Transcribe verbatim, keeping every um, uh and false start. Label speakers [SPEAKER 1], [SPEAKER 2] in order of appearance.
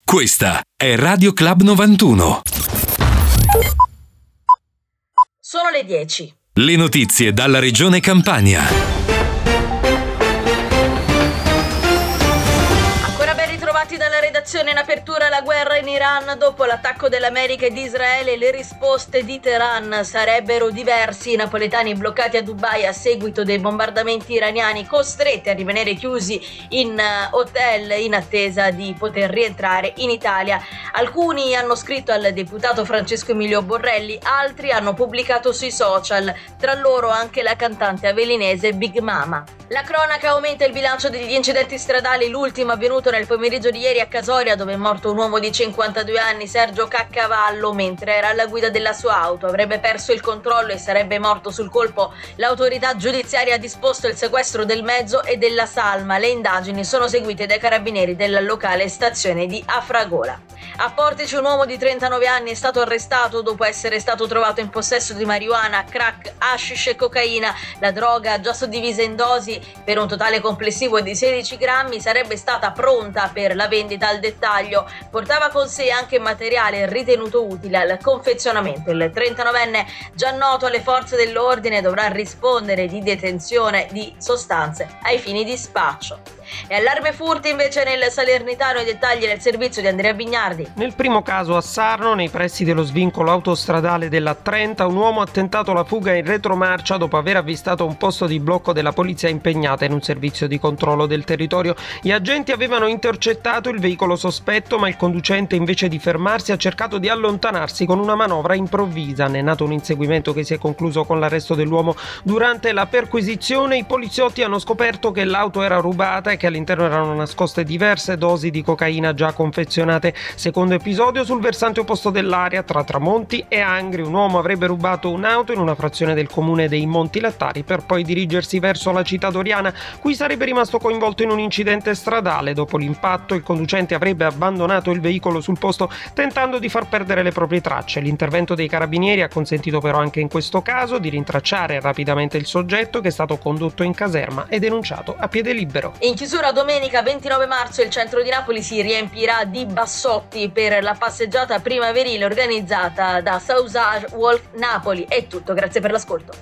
[SPEAKER 1] Questa è Radio Club novantuno.
[SPEAKER 2] Sono le dieci.
[SPEAKER 1] Le notizie dalla regione Campania.
[SPEAKER 2] Dalla redazione in apertura la guerra in Iran. Dopo l'attacco dell'America e di Israele, le risposte di Teheran sarebbero diversi. I napoletani bloccati a Dubai a seguito dei bombardamenti iraniani, costretti a rimanere chiusi in hotel in attesa di poter rientrare in Italia. Alcuni hanno scritto al deputato Francesco Emilio Borrelli, altri hanno pubblicato sui social, tra loro anche la cantante avellinese Big Mama. La cronaca aumenta il bilancio degli incidenti stradali, l'ultimo avvenuto nel pomeriggio di ieri a Casoria, dove è morto un uomo di cinquantadue anni, Sergio Caccavallo, mentre era alla guida della sua auto. Avrebbe perso il controllo e sarebbe morto sul colpo. L'autorità giudiziaria ha disposto il sequestro del mezzo e della salma. Le indagini sono seguite dai carabinieri della locale stazione di Afragola. A Portici un uomo di trentanove anni è stato arrestato dopo essere stato trovato in possesso di marijuana, crack, hashish e cocaina. La droga, già suddivisa in dosi per un totale complessivo di sedici grammi, sarebbe stata pronta per la vendita al dettaglio. Portava con sé anche materiale ritenuto utile al confezionamento. Il trentanovenne, già noto alle forze dell'ordine, dovrà rispondere di detenzione di sostanze ai fini di spaccio. E allarme furti invece nel Salernitano, i dettagli del servizio di Andrea Bignardi.
[SPEAKER 3] Nel primo caso a Sarno, nei pressi dello svincolo autostradale della trenta, un uomo ha tentato la fuga in retromarcia dopo aver avvistato un posto di blocco della polizia impegnata in un servizio di controllo del territorio. Gli agenti avevano intercettato il veicolo sospetto, ma il conducente, invece di fermarsi, ha cercato di allontanarsi con una manovra improvvisa. Ne è nato un inseguimento che si è concluso con l'arresto dell'uomo. Durante la perquisizione i poliziotti hanno scoperto che l'auto era rubata e che all'interno erano nascoste diverse dosi di cocaina già confezionate. Secondo episodio sul versante opposto dell'area, tra Tramonti e Angri. Un uomo avrebbe rubato un'auto in una frazione del comune dei Monti Lattari per poi dirigersi verso la città doriana, cui sarebbe rimasto coinvolto in un incidente stradale. Dopo l'impatto il conducente avrebbe abbandonato il veicolo sul posto tentando di far perdere le proprie tracce. L'intervento dei carabinieri ha consentito però anche in questo caso di rintracciare rapidamente il soggetto, che è stato condotto in caserma e denunciato a piede libero.
[SPEAKER 2] In chiusura domenica ventinove marzo il centro di Napoli si riempirà di bassotti per la passeggiata primaverile organizzata da Sausage Walk Napoli. È tutto, grazie per l'ascolto.